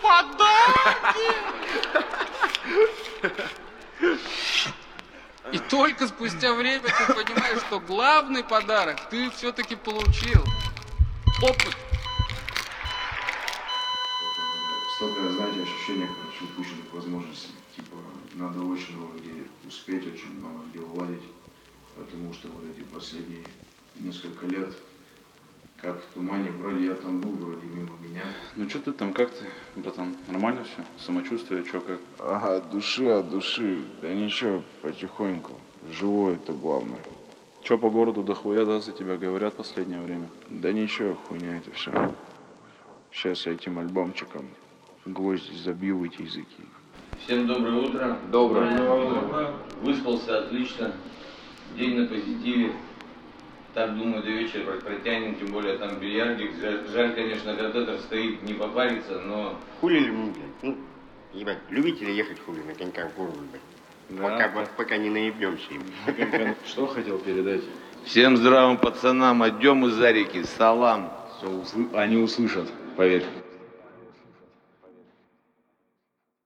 подарки! И только спустя время ты понимаешь, что главный подарок ты все-таки получил. Опыт. Столько, знаете, ощущение, короче, упущенных возможностей. Типа, надо очень много где успеть, очень много где уладить. Потому что вот эти последние несколько лет, как в тумане, вроде я там был, вроде мимо меня. Ну что ты там, как ты, братан? Нормально все? Самочувствие, что как? Ага, от души. Да ничего, потихоньку. Живой это главное. Че по городу дохуя, да, за тебя говорят в последнее время? Да ничего, хуйня это все. Сейчас этим альбомчиком гвозди забью в эти языки. Всем доброе утро. Доброе. Выспался отлично. День на позитиве. Так, думаю, до вечера протянем, тем более там бильярдик. Жаль, конечно, катетер стоит, не попариться, но... Хули ли мы, блядь? Ну, ебать, любите ли ехать хули на коньках в гору, блядь? Да, Пока не наебнемся им. Что хотел передать? Всем здравым пацанам, отдем из-за реки, салам. Они услышат, поверь.